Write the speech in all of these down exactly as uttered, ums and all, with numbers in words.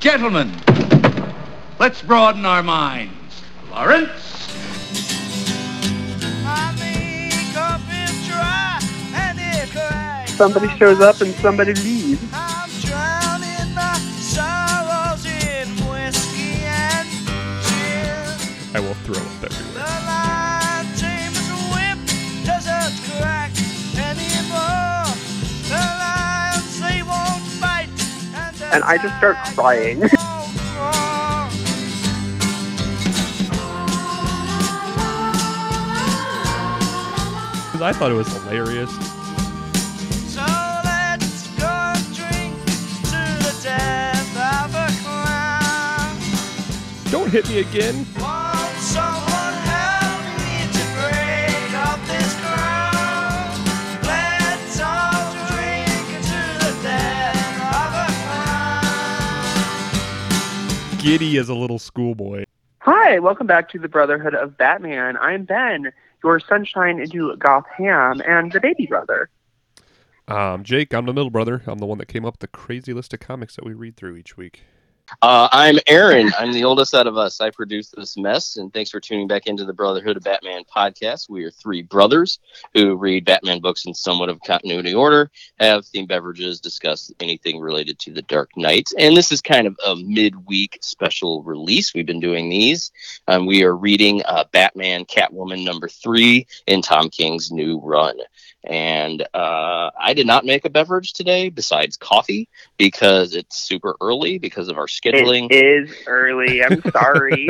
Gentlemen, let's broaden our minds. Lawrence? Somebody shows up and somebody leaves. I'm drowning my sorrows in whiskey and gin. I will throw up everywhere. The lion tamer's whip doesn't crack anymore. The lions, they won't fight. And, the And I just start crying. tigers won't roar. Because I thought it was hilarious. So let's go and drink to the death of a clown. Don't hit me again. Won't someone help me to break up this ground? Let's all drink to the death of a clown. Giddy as a little schoolboy. Hi, welcome back to the Brotherhood of Batman. I'm Ben, your sunshine into Gotham, and the baby brother. Um, Jake, I'm the middle brother. I'm the one that came up with the crazy list of comics that we read through each week. Uh, I'm Aaron. I'm the oldest out of us. I produce this mess, and thanks for tuning back into the Brotherhood of Batman podcast. We are three brothers who read Batman books in somewhat of continuity order, have themed beverages, discuss anything related to the Dark Knight, and this is kind of a midweek special release. We've been doing these. Um, we are reading uh, Batman Catwoman number three in Tom King's new run. And uh, I did not make a beverage today besides coffee because it's super early because of our scheduling. It is early. I'm sorry.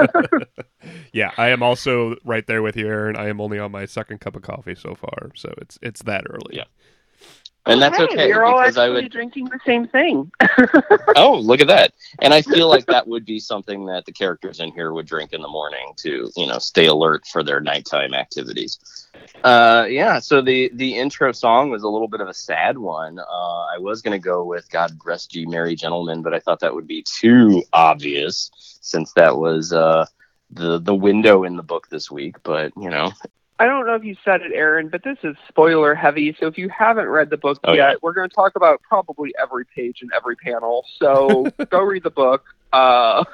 Yeah, I am also right there with you, Aaron. I am only on my second cup of coffee so far, so it's it's that early. Yeah. And that's Hey, okay we're all because actually I would. drinking the same thing. Oh, look at that! And I feel like that would be something that the characters in here would drink in the morning to, you know, stay alert for their nighttime activities. Uh, yeah. So the the intro song was a little bit of a sad one. Uh, I was gonna go with "God Rest Ye Merry Gentlemen," but I thought that would be too obvious since that was uh, the the window in the book this week. But you know. I don't know if you said it, Aaron, but this is spoiler heavy. So if you haven't read the book Oh, yet, yeah. we're going to talk about probably every page and every panel. So go read the book. Uh,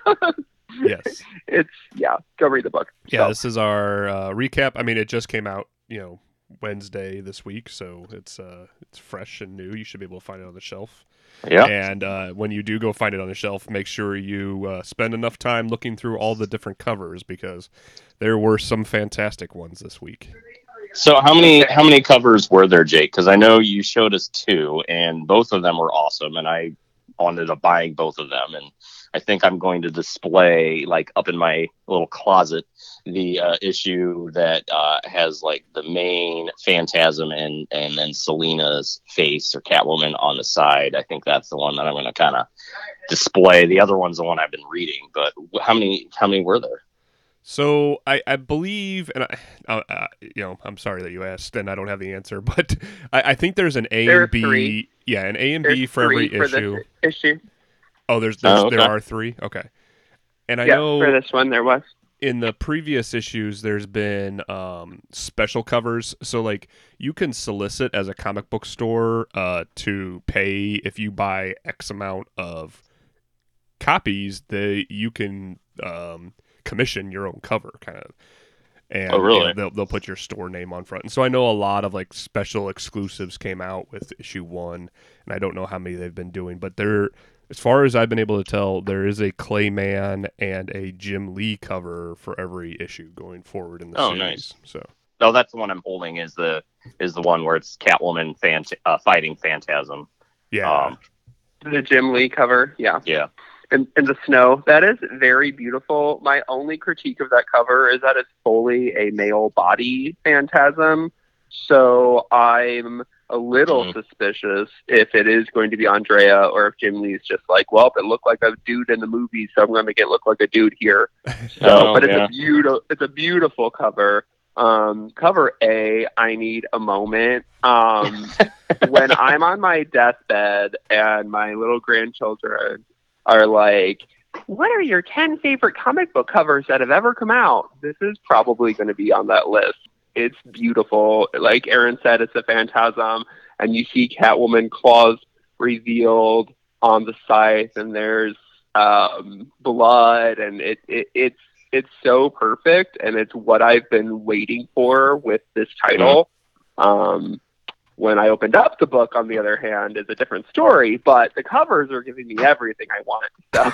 Yes. it's, yeah, go read the book. Yeah, So, this is our uh, recap. I mean, it just came out, you know, Wednesday this week, so it's uh, it's fresh and new. You should be able to find it on the shelf. Yeah. And uh, when you do go find it on the shelf, make sure you uh, spend enough time looking through all the different covers because there were some fantastic ones this week. So how many how many covers were there, Jake? Because I know you showed us two, and both of them were awesome, and I ended up buying both of them. And I think I'm going to display, like, up in my little closet, the uh, issue that uh, has, like, the main Phantasm and, and then Selina's face, or Catwoman, on the side. I think that's the one that I'm going to kind of display. The other one's the one I've been reading. But how many how many were there? So I, I believe, and I, uh, uh, you know, I'm sorry that you asked, and I don't have the answer, but I, I think there's an A There are and B. three. Yeah, an A and there's B for every three for issue. this issue. Oh, there's, there's Oh, okay. there are three. Okay, and I yeah, know for this one there was. in the previous issues there's been um, special covers. So like you can solicit as a comic book store uh, to pay if you buy X amount of copies. That you can um, commission your own cover, kind of. And Oh, really? you know, they'll they'll put your store name on front. And so I know a lot of like special exclusives came out with issue one, and I don't know how many they've been doing, but there, as far as I've been able to tell, there is a Clayman and a Jim Lee cover for every issue going forward in the Oh, series. nice. So Oh, that's the one I'm holding. Is the is the one where it's Catwoman fant- uh, fighting Phantasm. yeah, Um, The Jim Lee cover, yeah. yeah. In, in the snow. That is very beautiful. My only critique of that cover is that it's fully a male body Phantasm. So I'm a little Mhm. suspicious if it is going to be Andrea or if Jim Lee's just like, well, it looked like a dude in the movie, so I'm going to make it look like a dude here. So, Oh, but it's yeah. a beautiful, it's a beautiful cover. Um, cover A, I need a moment. Um, when I'm on my deathbed and my little grandchildren are like, what are your ten favorite comic book covers that have ever come out? This is probably going to be on that list. It's beautiful. Like Aaron said, it's a Phantasm, and you see Catwoman claws revealed on the scythe, and there's um, blood, and it, it it's it's so perfect, and it's what I've been waiting for with this title. Um, when I opened up the book, on the other hand, is a different story, but the covers are giving me everything I want.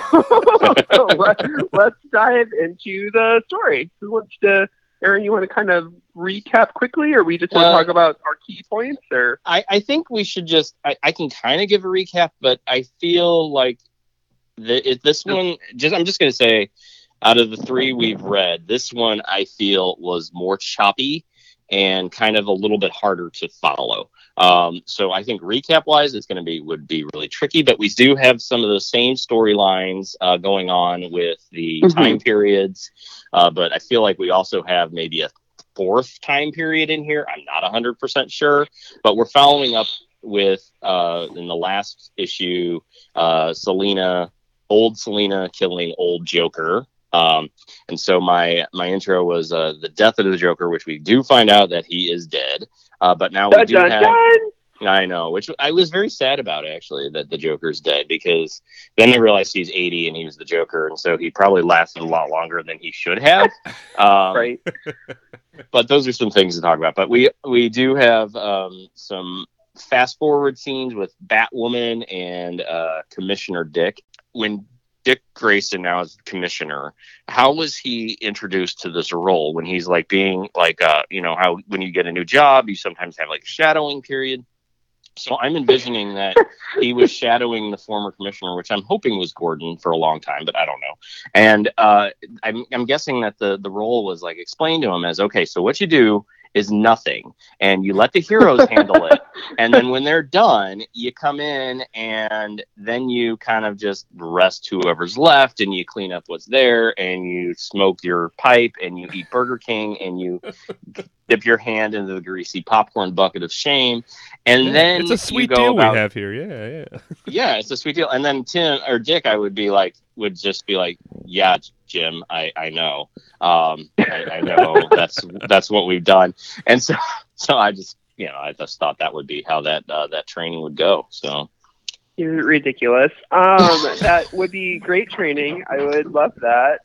So, so let, let's dive into the story. Who wants to? Aaron, you want to kind of recap quickly, or we just want to Uh, talk about our key points? Or I, I think we should just, I, I can kind of give a recap, but I feel like the, it, this one, just I'm just going to say, out of the three we've read, this one I feel was more choppy and kind of a little bit harder to follow. Um, so I think recap wise, it's going to be, would be really tricky, but we do have some of the same storylines uh, going on with the Mhm. time periods. Uh, but I feel like we also have maybe a fourth time period in here. I'm not one hundred percent sure, but we're following up with, uh, in the last issue, uh, Selena, old Selena killing old Joker. Um, and so my, my intro was, uh, the death of the Joker, which we do find out that he is dead. Uh, but now we dun, do dun, have, dun! I know, which I was very sad about, actually, that the Joker's dead, because then they realized he's eighty and he was the Joker. And so he probably lasted a lot longer than he should have. Um, Right. but those are some things to talk about. But we, we do have, um, some fast forward scenes with Batwoman and, uh, Commissioner Dick. When Dick Grayson now is commissioner, how was he introduced to this role, when he's like being like, uh, you know, how when you get a new job, you sometimes have like a shadowing period. So I'm envisioning that he was shadowing the former commissioner, which I'm hoping was Gordon for a long time, but I don't know. And uh, I'm, I'm guessing that the, the role was like explained to him as, okay, so what you do is nothing, and you let the heroes handle it. And then when they're done, you come in and then you kind of just rest whoever's left, and you clean up what's there, and you smoke your pipe, and you eat Burger King, and you dip your hand into the greasy popcorn bucket of shame. And Yeah, then it's a you sweet go deal about, we have here. Yeah, yeah. yeah, it's a sweet deal. And then Tim or Dick, I would be like, would just be like, yeah, Jim, I, I know. Um, I, I know that's, that's what we've done. And so, so I just, you know, I just thought that would be how that, uh, that training would go. So You're ridiculous. Um, that would be great training. I would love that.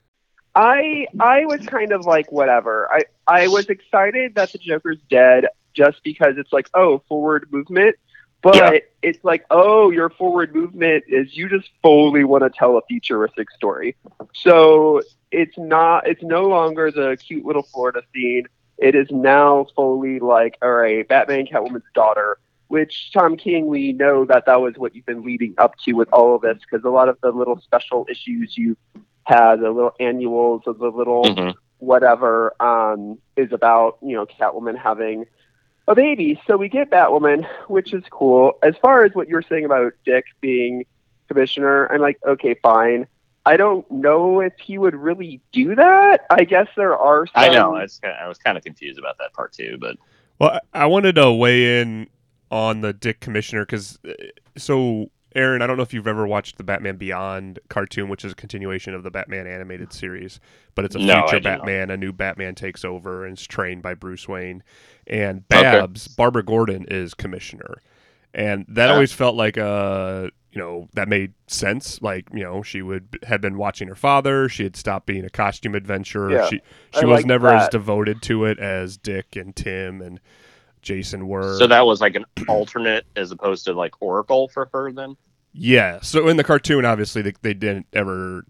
I I was kind of like, whatever. I, I was excited that the Joker's dead just because it's like, oh, forward movement. But Yeah. it's like, oh, your forward movement is you just fully want to tell a futuristic story. So it's not, it's no longer the cute little Florida scene. It is now fully like, all right, Batman, Catwoman's daughter, which Tom King, we know that that was what you've been leading up to with all of this, because a lot of the little special issues you had, the little annuals of the little Mhm. whatever, um, is about, you know, Catwoman having a baby. So we get Batwoman, which is cool. As far as what you're saying about Dick being commissioner, I'm like, okay, fine. I don't know if he would really do that. I guess there are some... I know. It's, I was kind of confused about that part too, but Well, I I wanted to weigh in on the Dick Commissioner because, so Aaron, I don't know if you've ever watched the Batman Beyond cartoon, which is a continuation of the Batman animated series, but it's a No, I future do not. Batman. A new Batman takes over and is trained by Bruce Wayne, and Babs, Barbara Gordon, is commissioner, and that Ah. always felt like a, you know, that made sense. Like, you know, she would have been watching her father. She had stopped being a costume adventurer. Yeah, she I she was like never as that. devoted to it as Dick and Tim and Jason were. so that was like an alternate as opposed to like Oracle for her then. Yeah. So in the cartoon, obviously, they, they didn't ever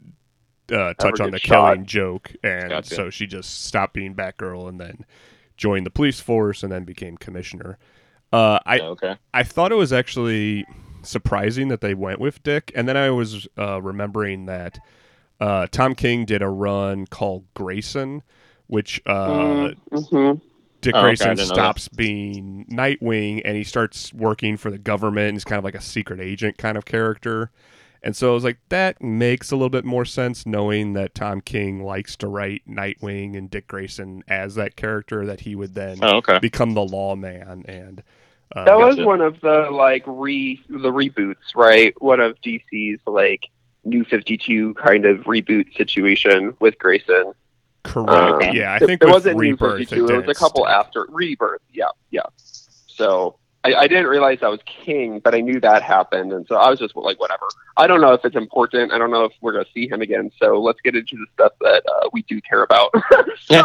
uh, touch Ever on get the shot. killing joke, and Gotcha. so she just stopped being Batgirl and then joined the police force and then became commissioner. Uh, I Okay. I thought it was actually surprising that they went with Dick, and then I was uh, remembering that uh, Tom King did a run called Grayson, which uh, Mhm. Dick Oh, okay, I Grayson didn't know stops being Nightwing and he starts working for the government, and he's kind of like a secret agent kind of character. And so I was like, that makes a little bit more sense, knowing that Tom King likes to write Nightwing and Dick Grayson as that character, that he would then Oh, okay. become the lawman. And uh, That was Gotcha. one of the like re the reboots, right? One of D C's like New fifty-two kind of reboot situation with Grayson. correct. Um, yeah, I it- think it wasn't wasn't New Rebirth. fifty-two. It was a didn't couple stick. after Rebirth. Yeah, yeah. So I, I didn't realize that was King, but I knew that happened, and so I was just like, whatever. I don't know if it's important. I don't know if we're going to see him again. So let's get into the stuff that uh, we do care about. so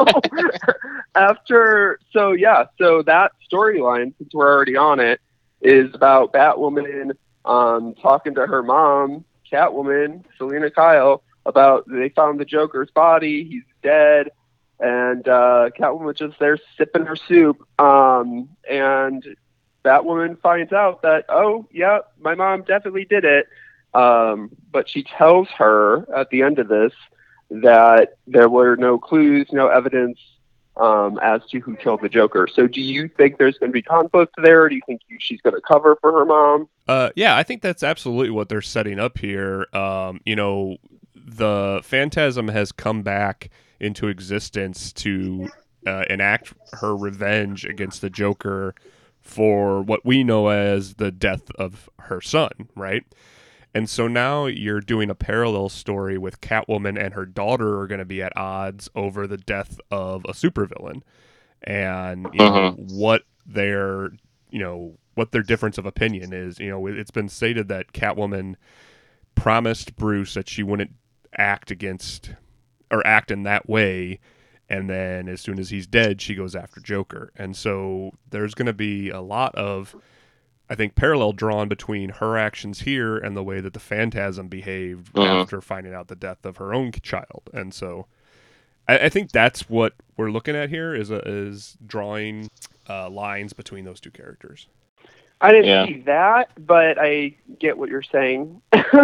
after, so yeah, so that storyline, since we're already on it, is about Batwoman um, talking to her mom, Catwoman, Selena Kyle, about they found the Joker's body. He's dead. And uh, Catwoman was just there sipping her soup. Um, and Batwoman finds out that, oh, yeah, my mom definitely did it. Um, but she tells her at the end of this that there were no clues, no evidence um, as to who killed the Joker. So do you think there's going to be conflict there? Or do you think she's going to cover for her mom? Uh, yeah, I think that's absolutely what they're setting up here. Um, you know, the Phantasm has come back into existence to uh, enact her revenge against the Joker for what we know as the death of her son, right? And so now you're doing a parallel story with Catwoman and her daughter are going to be at odds over the death of a supervillain, and you know Mhm. what their you know what their difference of opinion is. You know, it's been stated that Catwoman promised Bruce that she wouldn't act against or act in that way, and then as soon as he's dead, she goes after Joker. And so there's going to be a lot of, I think, parallel drawn between her actions here and the way that the Phantasm behaved Mhm. after finding out the death of her own child. And so I, I think that's what we're looking at here is a, is drawing uh, lines between those two characters. I didn't Yeah. see that, but I get what you're saying.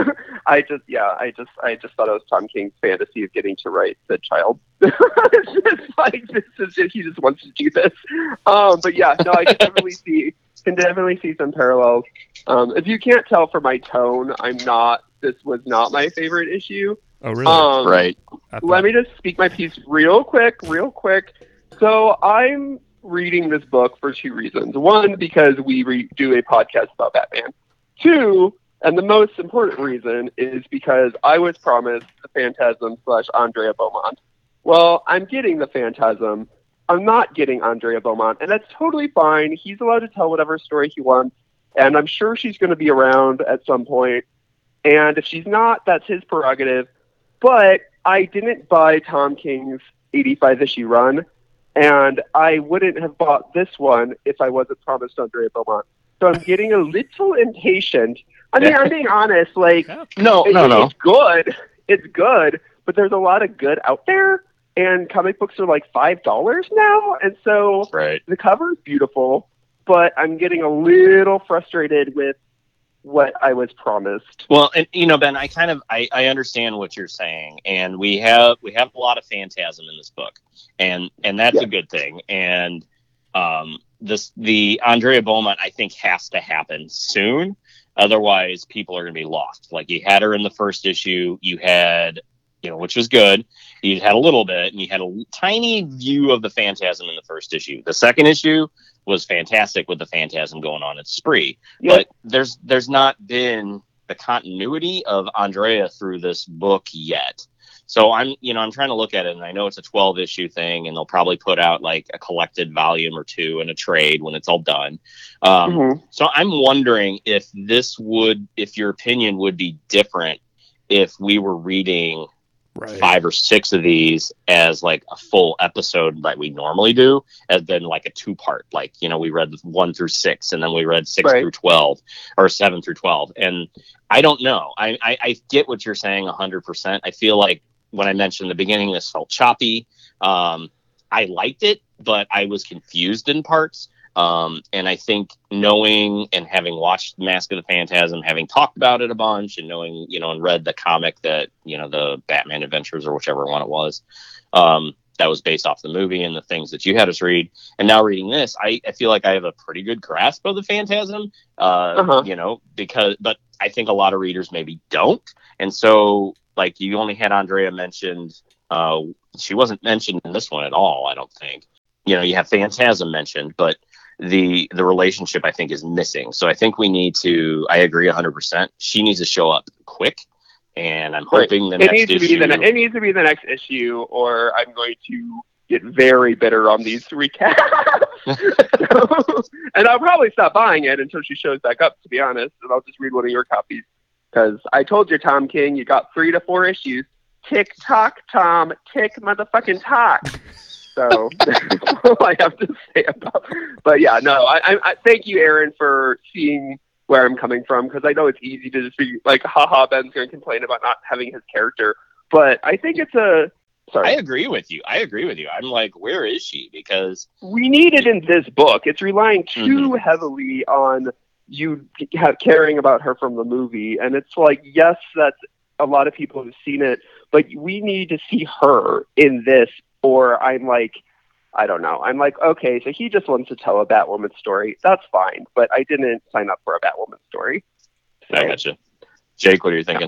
I just, yeah, I just, I just thought it was Tom King's fantasy of getting to write the child. It's just like this is it. He just wants to do this. Um, but yeah, no, I can definitely see, can definitely see some parallels. Um, if you can't tell from my tone, I'm not. This was not my favorite issue. Oh, really? Um, Right. I thought- Let me just speak my piece real quick, real quick. So I'm reading this book for two reasons. One, because we re- do a podcast about Batman. Two, and the most important reason, is because I was promised the Phantasm slash Andrea Beaumont. Well, I'm getting the Phantasm. I'm not getting Andrea Beaumont, and that's totally fine. He's allowed to tell whatever story he wants, and I'm sure she's going to be around at some point. And if she's not, that's his prerogative. But I didn't buy Tom King's eighty-five issue run, and I wouldn't have bought this one if I wasn't promised Andrea Beaumont. So I'm getting a little impatient. I mean, I'm being honest. Like, No, it- no, no. it's good. It's good, but there's a lot of good out there, and comic books are like five dollars now, and so Right. the cover is beautiful, but I'm getting a little frustrated with what I was promised. Well, and you know, Ben, I kind of I, I understand what you're saying, and we have we have a lot of Phantasm in this book, and and that's Yeah. a good thing. And um, this the Andrea Beaumont I think has to happen soon, otherwise people are going to be lost. Like you had her in the first issue, you had you know, which was good. You had a little bit, and you had a tiny view of the Phantasm in the first issue. The second issue was fantastic with the Phantasm going on at Spree. Yeah. But there's there's not been the continuity of Andrea through this book yet. So I'm you know I'm trying to look at it, and I know it's a twelve issue thing, and they'll probably put out like a collected volume or two in a trade when it's all done. Um, Mhm. So I'm wondering if this would, if your opinion would be different if we were reading Right. five or six of these as like a full episode like we normally do, as then like a two part, like, you know, we read one through six and then we read six Right. through twelve or seven through twelve. And I don't know. I, I, I get what you're saying a hundred percent. I feel like when I mentioned in the beginning, this felt choppy. Um, I liked it, but I was confused in parts. Um, and I think knowing and having watched Mask of the Phantasm, having talked about it a bunch, and knowing, you know, and read the comic that, you know, the Batman Adventures or whichever one it was, um, that was based off the movie and the things that you had us read. And now reading this, I, I feel like I have a pretty good grasp of the Phantasm, uh, Uh-huh. you know, because, but I think a lot of readers maybe don't. And so, like, you only had Andrea mentioned, uh, she wasn't mentioned in this one at all, I don't think. You know, you have Phantasm mentioned, but the the relationship I think is missing. So I think we need to, I agree one hundred percent. She needs to show up quick, and I'm Right. hoping the It next needs to issue. be the ne- it needs to be the next issue, or I'm going to get very bitter on these recaps. And I'll probably stop buying it until she shows back up, to be honest, and I'll just read one of your copies. Because I told you, Tom King, you got three to four issues. Tick tock, Tom. Tick motherfucking tock. So that's all I have to say about. But yeah, no. I, I, I thank you, Aaron, for seeing where I'm coming from, because I know it's easy to just be like, haha, Ben's going to complain about not having his character. But I think it's a. Sorry. I agree with you. I agree with you. I'm like, where is she? Because we need it in this book. It's relying too Mhm. heavily on you ha- caring about her from the movie, and it's like, yes, that's a lot of people have seen it, but we need to see her in this. Or I'm like, I don't know. I'm like, okay, so he just wants to tell a Batwoman story. That's fine, but I didn't sign up for a Batwoman story. So, I gotcha. Jake, what are you thinking?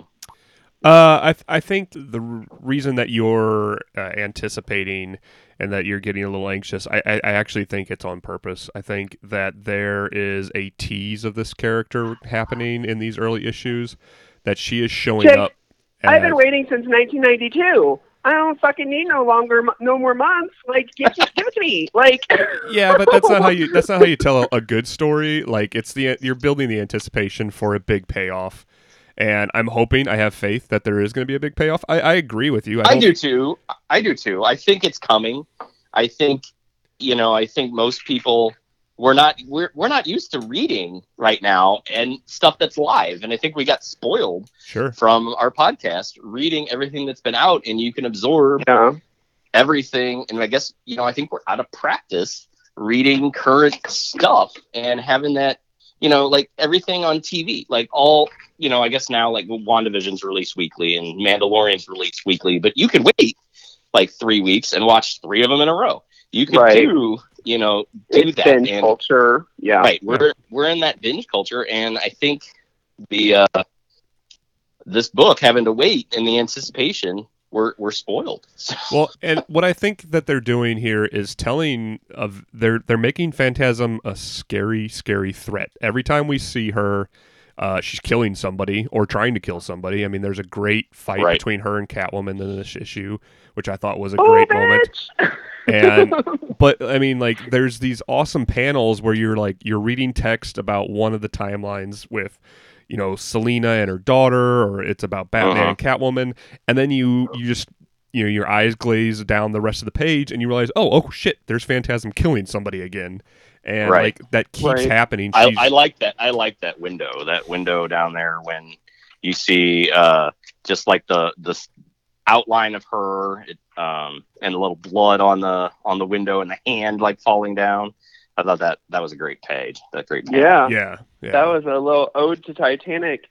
Uh, I th- I think the r- reason that you're uh, anticipating and that you're getting a little anxious, I, I I actually think it's on purpose. I think that there is a tease of this character happening in these early issues, that she is showing Jake, up. I've been as- waiting since nineteen ninety-two. I don't fucking need no longer, no more months. Like, give, just give it to me. Like, Yeah, but that's not how you that's not how you tell a, a good story. Like, it's the you're building the anticipation for a big payoff. And I'm hoping, I have faith that there is going to be a big payoff. I, I agree with you. I, I don't- do too. I do too. I think it's coming. I think, you know, I think most people we're not we're we're not used to reading right now and stuff that's live. And I think we got spoiled Sure. from our podcast reading everything that's been out, and you can absorb yeah. everything. And I guess, you know, I think we're out of practice reading current stuff and having that, you know, like everything on T V, like all, you know, I guess now like WandaVision's released weekly and Mandalorian's released weekly, but you can wait like three weeks and watch three of them in a row. You can Right. do, you know, do It's that. binge And, culture. Yeah. right. We're, we're in that binge culture. And I think the, uh, this book having to wait in the anticipation, we're, we're spoiled. Well, and what I think that they're doing here is telling of they're they're making Phantasm a scary, scary threat. Every time we see her, uh, she's killing somebody or trying to kill somebody. I mean, there's a great fight Right. between her and Catwoman in this issue, which I thought was a Oh, great moment. bitch! And but I mean, like, there's these awesome panels where you're like you're reading text about one of the timelines with, you know, Selena and her daughter, or it's about Batman Uh-huh. and Catwoman, and then you you just you know your eyes glaze down the rest of the page, and you realize, oh, oh shit, there's Phantasm killing somebody again, and Right. like that keeps Right. happening. I, She's- I like that. I like that window. That window down there when you see uh, just like the the s- outline of her, it, um, and a little blood on the on the window and the hand like falling down. I thought that that was a great page. That great. Panel. Yeah. yeah, yeah. That was a little ode to Titanic.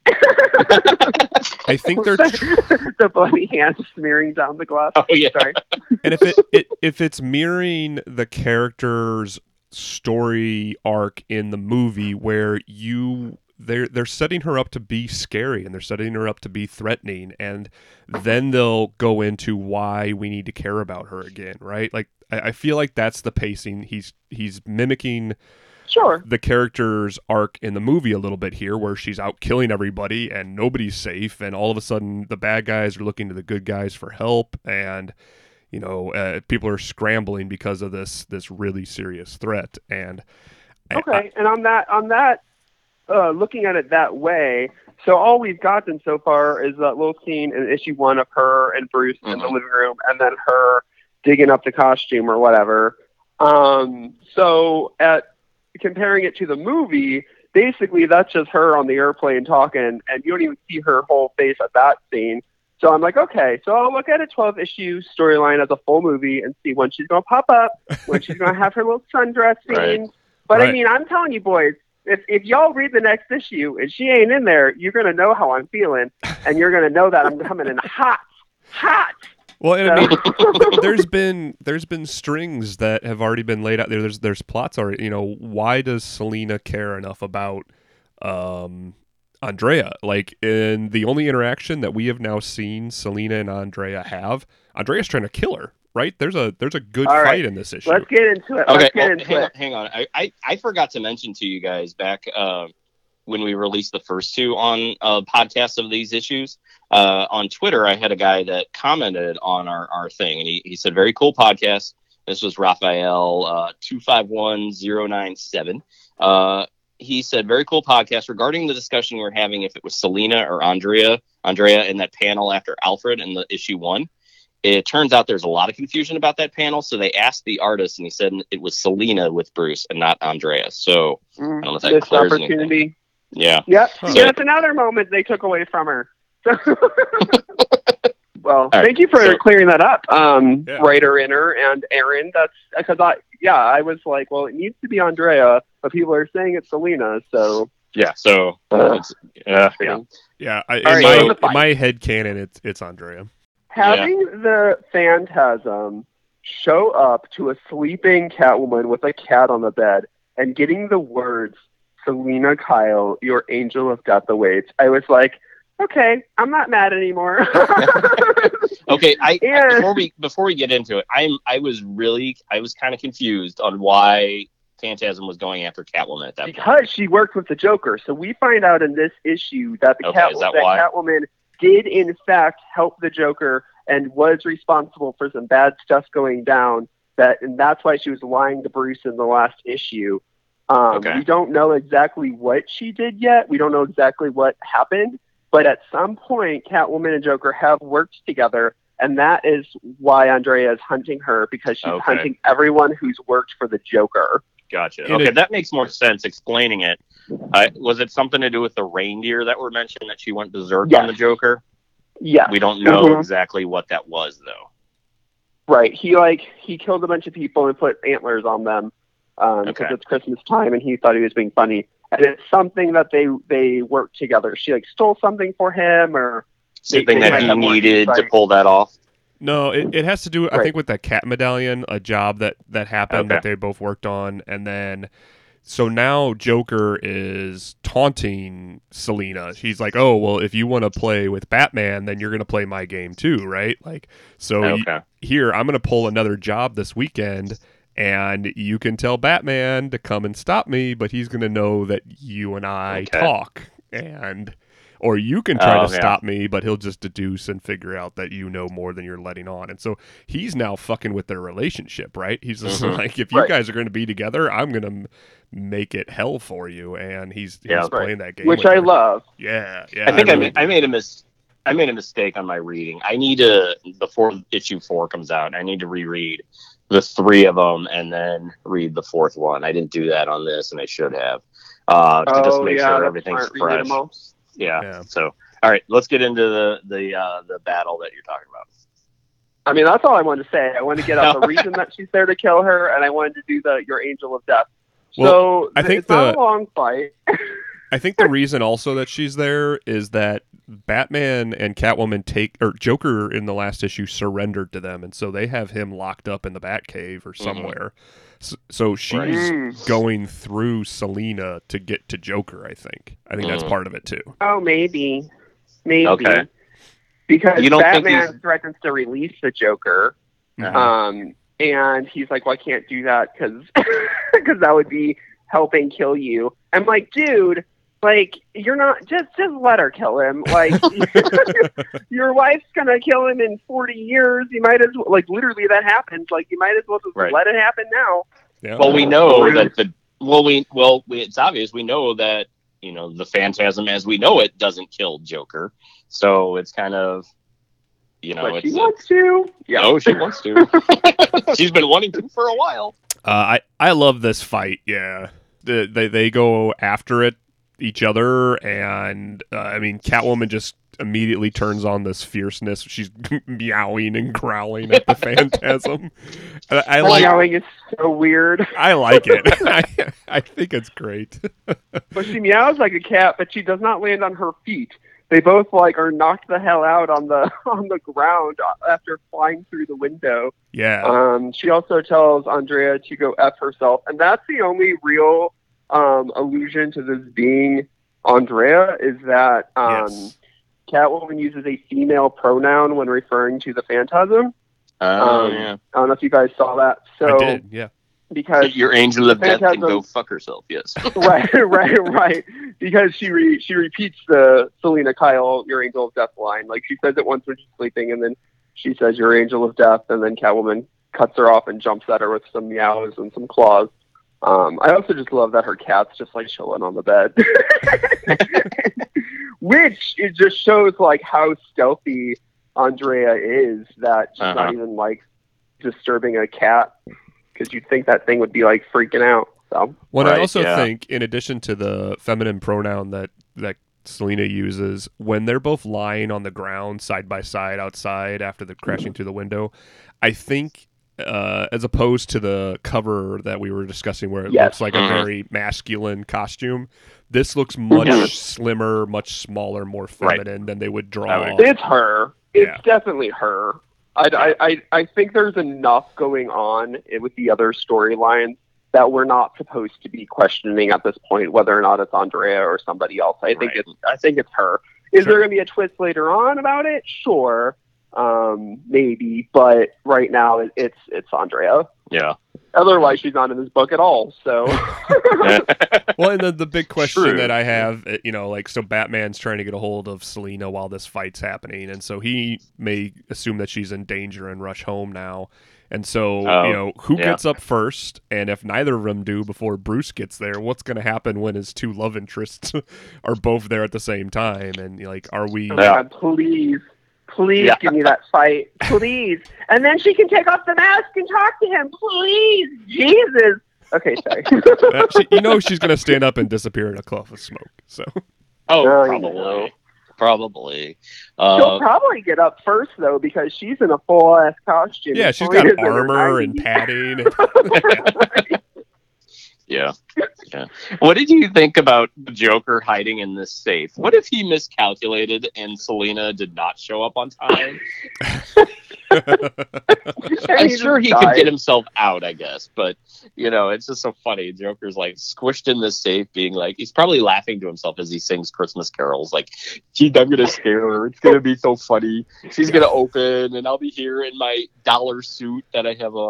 I think they're tr- the bloody hand smearing down the glass. Oh yeah. Sorry. and if it, it if it's mirroring the character's story arc in the movie, where you they're they're setting her up to be scary and they're setting her up to be threatening, and then they'll go into why we need to care about her again, right? Like I, I feel like that's the pacing. He's he's mimicking Sure. the character's arc in the movie a little bit here, where she's out killing everybody and nobody's safe, and all of a sudden the bad guys are looking to the good guys for help, and you know uh, people are scrambling because of this this really serious threat. And I- Okay. And on that, on that, uh, looking at it that way, so all we've gotten so far is that little scene in issue one of her and Bruce in the Mhm. living room, and then her digging up the costume or whatever. Um, so at comparing it to the movie, basically that's just her on the airplane talking, and you don't even see her whole face at that scene. So I'm like, okay, so I'll look at a twelve issue storyline as a full movie and see when she's going to pop up, when she's going to have her little sundress scene. Right. But I Right. mean, I'm telling you boys, if, if y'all read the next issue and she ain't in there, you're going to know how I'm feeling, and you're going to know that I'm coming in hot, hot. well, and I mean, So- there's been there's been strings that have already been laid out there. There's there's plots already. You know, why does Selena care enough about um, Andrea? Like, in the only interaction that we have now seen Selena and Andrea have, Andrea's trying to kill her. Right? There's a there's a good All fight right. in this issue. Let's get into it. Okay, Let's get well, into hang on, it. hang on. I, I, I forgot to mention to you guys back uh, when we released the first two on uh, podcasts of these issues. Uh, on Twitter, I had a guy that commented on our, our thing, and he, he said, very cool podcast. This was Raphael uh, two five one zero nine seven. Uh, he said, very cool podcast regarding the discussion we we're having if it was Selena or Andrea, Andrea in that panel after Alfred in the issue one. It turns out there's a lot of confusion about that panel, so they asked the artist, and he said it was Selena with Bruce and not Andrea. So I don't know if that Missed clears opportunity. anything. Yeah. Yep. Huh. Yeah, that's another moment they took away from her. Well, right, thank you for so- clearing that up, um, Yeah. writer Inner and Aaron. That's because I, yeah, I was like, well, it needs to be Andrea, but people are saying it's Selena, so. Yeah. So Uh, it's, uh, yeah. Yeah, I, in, All right, my, so the fight. in my head canon, it's it's Andrea. Having the Phantasm show up to a sleeping Catwoman with a cat on the bed and getting the words, Selena Kyle, your angel of death awaits, I was like, okay, I'm not mad anymore. Okay, I, I And- before we before we get into it, I'm I was really I was kind of confused on why Phantasm was going after Catwoman at that point. Because she worked with the Joker. So we find out in this issue that the Okay, Cat- is that that why? Catwoman did in fact help the Joker and was responsible for some bad stuff going down. That and that's why she was lying to Bruce in the last issue. Um, Okay. We don't know exactly what she did yet. We don't know exactly what happened. But at some point, Catwoman and Joker have worked together, and that is why Andrea is hunting her, because she's Okay. hunting everyone who's worked for the Joker. Gotcha. In Okay, a- that makes more sense explaining it. Uh, was it something to do with the reindeer that were mentioned that she went berserk Yes. on the Joker? Yes. We don't know Mhm. exactly what that was though. Right. He like he killed a bunch of people and put antlers on them um, because Okay. it's Christmas time, and he thought he was being funny. And it's something that they they worked together. She like stole something for him, or Something they that might he have more needed to insight. pull that off. No, it, it has to do, I Right. think, with that cat medallion, a job that, that happened Okay. that they both worked on. And then, so now Joker is taunting Selena. He's like, oh, well, if you want to play with Batman, then you're going to play my game too, right? Like, so y- Okay. here, I'm going to pull another job this weekend, and you can tell Batman to come and stop me, but he's going to know that you and I Okay. talk. And... Or you can try Oh, to yeah. stop me, but he'll just deduce and figure out that you know more than you're letting on. And so he's now fucking with their relationship, right? He's just Mhm. like, if you Right. guys are going to be together, I'm going to m- make it hell for you. And he's, he's Yeah. Right. playing that game. which with I her. love. Yeah, yeah. I think I, really made, I do. made a mis- I made a mistake on my reading. I need to before issue four comes out. I need to reread the three of them and then read the fourth one. I didn't do that on this, and I should have uh, to just Oh, make yeah, sure that's everything's smart. Reread fresh. them all. Yeah. Yeah. So, all right, let's get into the the uh, the battle that you're talking about. I mean, that's all I wanted to say. I wanted to get out the reason that she's there to kill her, and I wanted to do the your angel of death. Well, so I think it's not the- a long fight. I think the reason also that she's there is that Batman and Catwoman take, or Joker in the last issue surrendered to them. And so they have him locked up in the Batcave or somewhere. So, so she's Mm. going through Selena to get to Joker, I think. I think that's Mm. part of it too. Oh, maybe, maybe. Okay. Because You don't think Batman he's- threatens to release the Joker, Mhm. um, and he's like, "Well, I can't do that because because that would be helping kill you." I'm like, dude. Like, you're not just just let her kill him. Like, your wife's gonna kill him in forty years. You might as well, like, literally that happens. Like, you might as well just Right. let it happen now. Yeah. Well, we know Rude. that the well we well we, it's obvious we know that you know the Phantasm as we know it doesn't kill Joker, so it's kind of you know but it's she wants to. Yeah. no she wants to. She's been wanting to for a while. Uh, I I love this fight. Yeah, the, they they go after it each other, and uh, I mean, Catwoman just immediately turns on this fierceness. She's meowing and growling at the Phantasm. I, I Her like yelling is so weird. I like it. I, I think it's great. But she meows like a cat, but she does not land on her feet. They both like are knocked the hell out on the on the ground after flying through the window. Yeah, Um, she also tells Andrea to go F herself, and that's the only real um, allusion to this being Andrea is that um, yes. Catwoman uses a female pronoun when referring to the Phantasm. Oh Um, yeah, I don't know if you guys saw that. So I did. Yeah. because your angel of death can Phantasm- go fuck herself. Yes. right, right, right. Because she re- she repeats the Selena Kyle, your angel of death line. Like she says it once when she's sleeping, and then she says your angel of death, and then Catwoman cuts her off and jumps at her with some meows and some claws. Um, I also just love that her cat's just like chilling on the bed, which it just shows like how stealthy Andrea is, that she's Uh-huh. not even like disturbing a cat, because you'd think that thing would be like freaking out. So Well, I Right, also yeah. think, in addition to the feminine pronoun that that Selena uses, when they're both lying on the ground side by side outside after the crashing through the window, I think, uh, as opposed to the cover that we were discussing, where it Yes. looks like Mhm. a very masculine costume, this looks much Mhm. slimmer, much smaller, more Right. feminine than they would I draw. would it's her. It's Yeah. definitely her. I, I, I, I think there's enough going on with the other storylines that we're not supposed to be questioning at this point whether or not it's Andrea or somebody else. I think Right. it's I think it's her. Is Sure. there going to be a twist later on about it? Sure, um, maybe, but right now it, it's it's Andrea. Yeah. Otherwise, she's not in this book at all. So Well, and the, the big question True. that I have, uh, you know, like, so Batman's trying to get a hold of Selena while this fight's happening, and so he may assume that she's in danger and rush home now. And so, Oh, you know, who yeah. gets up first? And if neither of them do before Bruce gets there, what's going to happen when his two love interests are both there at the same time? And, like, are we... oh my God, please, please Yeah. give me that fight, please. And then she can take off the mask and talk to him, please. Jesus. Okay, sorry. Uh, she, you know she's going to stand up and disappear in a cloud of smoke. So, Oh, Oh, you probably. know. Probably. She'll Uh, probably get up first though, because she's in a full ass costume. yeah, she's Selena's got in her armor and nineties. padding. yeah. Yeah. What did you think about the Joker hiding in this safe? What if he miscalculated and Selena did not show up on time? I'm He sure just he could died. get himself out, I guess. But, you know, it's just so funny. Joker's like squished in this safe, being like, he's probably laughing to himself as he sings Christmas carols. Like, gee, I'm going to scare her. It's going to be so funny. She's going to open, and I'll be here in my dollar suit that I have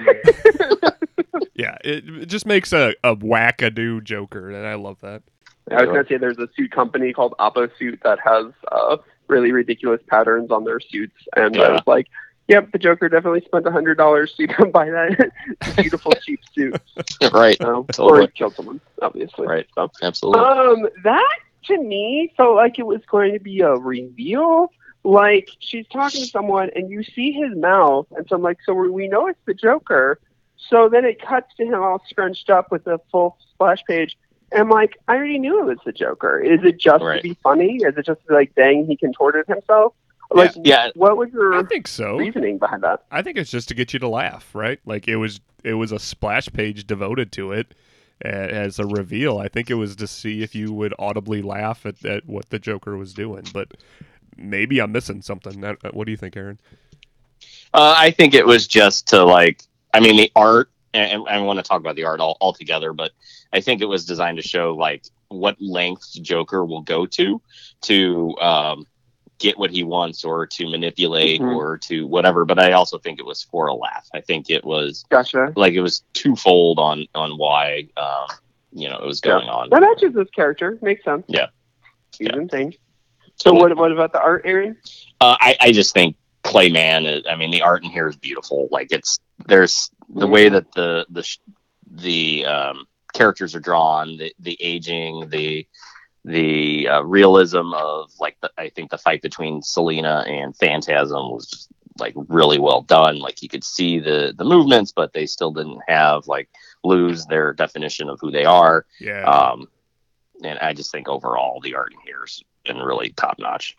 on. Yeah, it, it just makes a, a wackadoo Joker, and I love that. I was gonna say there's a suit company called Oppo Suit that has uh, really ridiculous patterns on their suits, and I Yeah. was like, "Yep, the Joker definitely spent a hundred dollars to come buy that beautiful cheap suit." Right. So, Totally. Or he killed someone, obviously. Right. So. Absolutely. Um, that to me felt like it was going to be a reveal. Like she's talking to someone, and you see his mouth, and so I'm like, so we know it's the Joker. So then it cuts to him all scrunched up with a full splash page. And I'm like, I already knew it was the Joker. Is it just Right. to be funny? Is it just to be like, dang, he contorted himself? Like, Yeah. what was I your think so. reasoning behind that? I think it's just to get you to laugh, right? Like it was it was a splash page devoted to it uh, as a reveal. I think it was to see if you would audibly laugh at, at what the Joker was doing. But maybe I'm missing something. Uh, What do you think, Aaron? Uh, I think it was just to like, I mean, the art, and, and I want to talk about the art all altogether, but I think it was designed to show like what lengths Joker will go to to um, get what he wants or to manipulate Mhm. or to whatever. But I also think it was for a laugh. I think it was Gotcha. like it was twofold on on why um, you know it was going on. That matches this character. Makes sense. Yeah. Even thing. So So what, what about the art, Aaron? Uh, I, I just think Clayman. Is, I mean, the art in here is beautiful. Like it's there's the Yeah. way that the the sh- the um, characters are drawn, the the aging, the the uh, realism of like the, I think the fight between Selena and Phantasm was just like really well done. Like you could see the the movements, but they still didn't have like lose their definition of who they are. Yeah. Um, and I just think overall the art in here has been really top notch.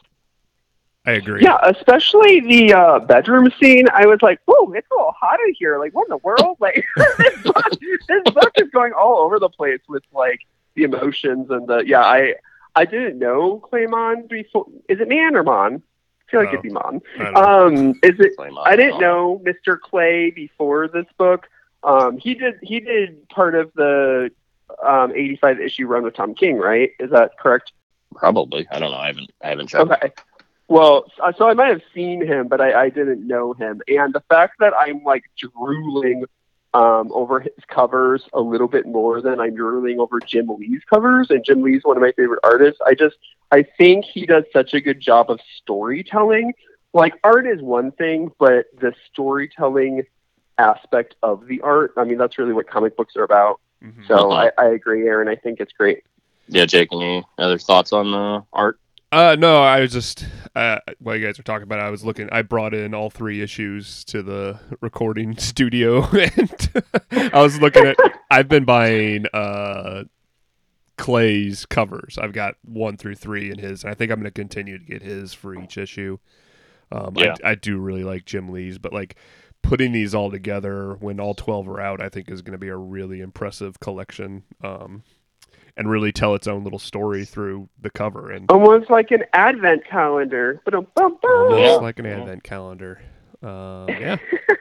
I agree. Yeah, especially the uh, bedroom scene. I was like, "Whoa, it's a little hot in here! Like, what in the world?" Like, this, book, this book is going all over the place with like the emotions and the yeah. I I didn't know Claymon before. Is it Man or Mon? I feel like Oh, it'd be Mon. I don't know. Um, is it? Claymon. I didn't know Mister Clay before this book. Um, he did he did part of the um, eighty-five issue run with Tom King, right? Is that correct? Probably. I don't know. I haven't. I haven't checked. Okay. Well, so so I might have seen him, but I, I didn't know him. And the fact that I'm like drooling um, over his covers a little bit more than I'm drooling over Jim Lee's covers, and Jim Lee's one of my favorite artists. I just I think he does such a good job of storytelling. Like art is one thing, but the storytelling aspect of the art. I mean, that's really what comic books are about. Mhm. So Uh-huh. I, I agree, Aaron. I think it's great. Yeah, Jake, any other thoughts on the art? Uh, no, I was just uh, while you guys were talking about it, I was looking. I brought in all three issues to the recording studio, and I was looking at. I've been buying uh, Clay's covers. I've got one through three in his, and I think I'm going to continue to get his for each issue. Um, Yeah. I, I do really like Jim Lee's, but like putting these all together when all twelve are out, I think is going to be a really impressive collection. Um, and really tell its own little story through the cover, and Almost like an advent calendar. Ba-dum-bum-bum. almost Yeah. like an advent calendar. Uh, yeah.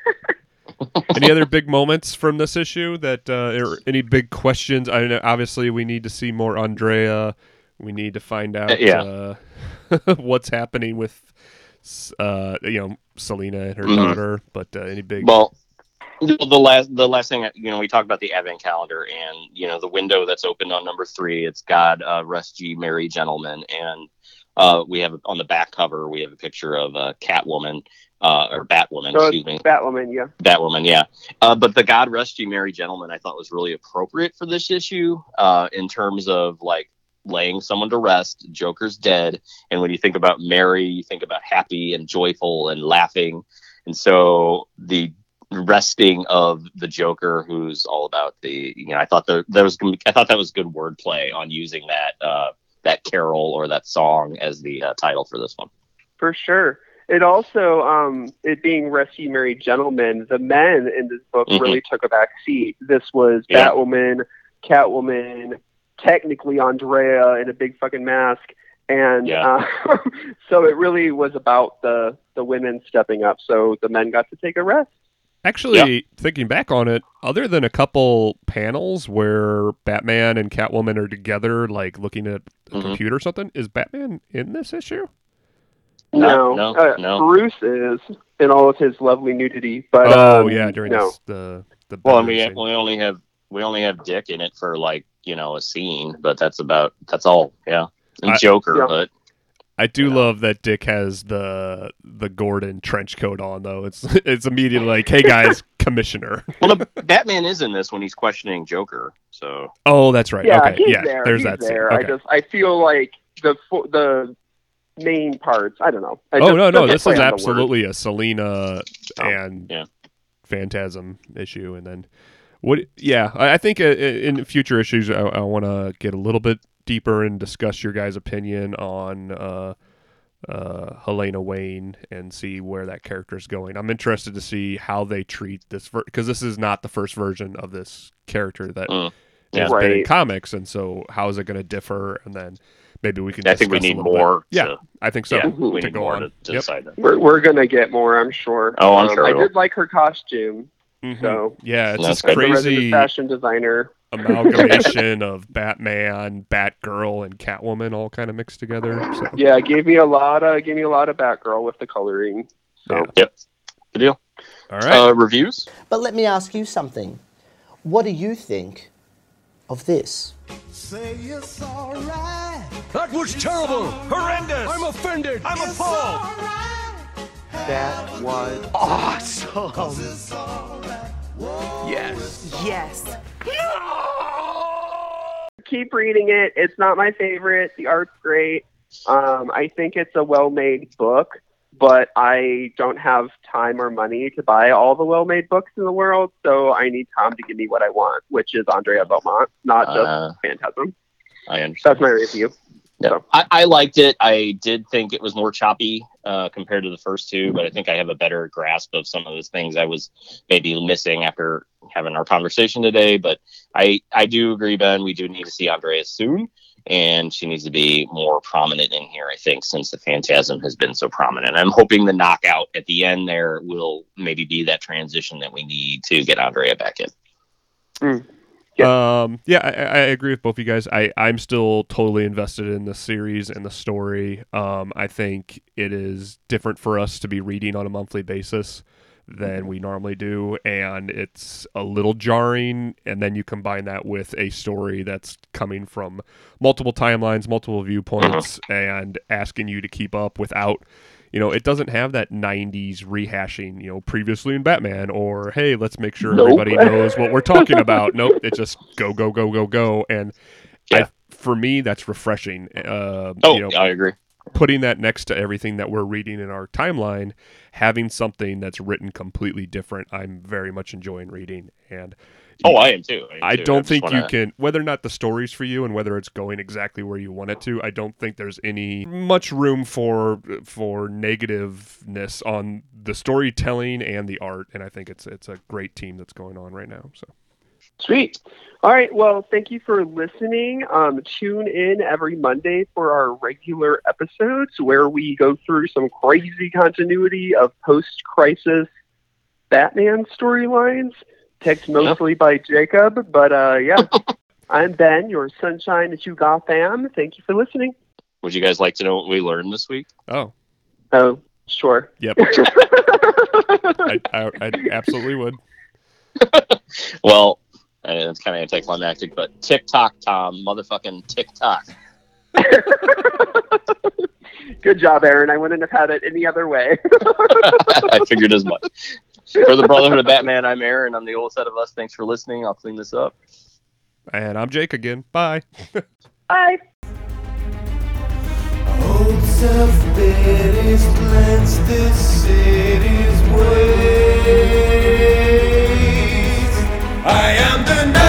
Any other big moments from this issue? That uh, or any big questions? I know. Obviously, we need to see more Andrea. We need to find out Uh, yeah. uh, what's happening with uh, you know Selena and her Mhm. daughter. But uh, any big? Well, the the last the last thing, you know, we talked about the advent calendar, and you know the window that's opened on number three. It's God, uh, rest ye merry gentlemen, and uh, we have on the back cover we have a picture of uh, Catwoman uh, or Batwoman, So excuse me, it's Batwoman, yeah. Batwoman, yeah. Uh, but the God rest ye merry gentlemen, I thought was really appropriate for this issue uh, in terms of like laying someone to rest. Joker's dead, and when you think about merry, you think about happy and joyful and laughing, and so the resting of the Joker, who's all about the, you know, I thought there, there was, I thought that was good wordplay on using that uh, that carol or that song as the uh, title for this one. For sure. It also, um, it being Rest Ye Merry Gentlemen, the men in this book Mhm. really took a back seat. This was Yeah. Batwoman, Catwoman, technically Andrea in a big fucking mask. And Yeah. uh, so it really was about the, the women stepping up. So the men got to take a rest. Actually, thinking back on it, other than a couple panels where Batman and Catwoman are together, like looking at a Mhm. computer or something, is Batman in this issue? No, No, uh, no. Bruce is in all of his lovely nudity. But oh um, yeah, during no. this, the the Well, and bedroom we scene. we only have we only have Dick in it for like, you know, a scene, but that's about that's all. Yeah, and I- Joker, Yeah. but I do Yeah. love that Dick has the the Gordon trench coat on though. It's it's immediately like, hey guys, Commissioner. well, the, Batman is in this when he's questioning Joker. So Oh, that's right. Yeah, okay, he's yeah. there. There's he's that there. scene. I Okay. just I feel like the fo- the main parts. I don't know. I oh just- no, no, just this play is on the absolutely a Selena Oh, and yeah. Phantasm issue, and then what? Yeah, I, I think uh, in future issues, I, I want to get a little bit deeper and discuss your guys' opinion on uh, uh, Helena Wayne and see where that character is going. I'm interested to see how they treat this because this is not the first version of this character that Mm, has yeah. been in Right. comics, and so how is it going to differ? And then maybe we can. I think we discuss a need little bit. more. Yeah, to- I think so. yeah, Mhm. we to need go more on. to, to Yep. decide that. We're we're gonna get more, I'm sure. Oh, I'm Um, sure I we will. did like her costume. Mhm. So yeah, it's That's this good. as a resident crazy fashion designer. amalgamation of Batman, Batgirl, and Catwoman all kind of mixed together. So Yeah, it gave me a lot of gave me a lot of Batgirl with the coloring. So Yeah. Yep. Good deal. all right. Uh, reviews? But let me ask you something. What do you think of this? Say it's alright. That was terrible. Horrendous. I'm offended. I'm It's appalled. alright. That was It's alright. yes. Yes. keep reading it. It's not my favorite. The art's great. Um, I think it's a well-made book, but I don't have time or money to buy all the well-made books in the world, so I need Tom to give me what I want, which is Andrea Beaumont, not just Uh, Phantasm. I understand. That's my review. Yeah. I, I liked it. I did think it was more choppy uh, compared to the first two, but I think I have a better grasp of some of those things I was maybe missing after having our conversation today. But I, I do agree, Ben, we do need to see Andrea soon, and she needs to be more prominent in here, I think, since the Phantasm has been so prominent. I'm hoping the knockout at the end there will maybe be that transition that we need to get Andrea back in. Um, yeah, I, I agree with both of you guys. I, I'm still totally invested in the series and the story. Um, I think it is different for us to be reading on a monthly basis than we normally do, and it's a little jarring. And then you combine that with a story that's coming from multiple timelines, multiple viewpoints, and asking you to keep up without, You know, it doesn't have that nineties rehashing, you know, previously in Batman, or, hey, let's make sure Nope. everybody knows what we're talking about. Nope, it just go, go, go, go, go. And Yeah. I, for me, that's refreshing. Uh, Oh, you know, I agree. putting that next to everything that we're reading in our timeline, having something that's written completely different, I'm very much enjoying reading. And Oh, I am too. I, am I too. don't just think wanna- you can, whether or not the story's for you and whether it's going exactly where you want it to, I don't think there's any much room for for negativeness on the storytelling and the art. And I think it's it's a great team that's going on right now. So Sweet. All right. Well, thank you for listening. Um, tune in every Monday for our regular episodes where we go through some crazy continuity of post-crisis Batman storylines, picked mostly by Jacob. But uh, yeah, I'm Ben, your Sunshine that you got fam. Thank you for listening. Would you guys like to know what we learned this week? oh Oh, sure. yep, I, I, I absolutely would. Well, uh, it's kind of anticlimactic, but TikTok, Tom, motherfucking TikTok. Good job, Aaron. I wouldn't have had it any other way. I figured as much. For the Brotherhood of Batman, I'm Aaron. I'm the oldest out of us. Thanks for listening. I'll clean this up. And I'm Jake again. Bye. Bye. Old self-pity's cleansed this city's ways. I am the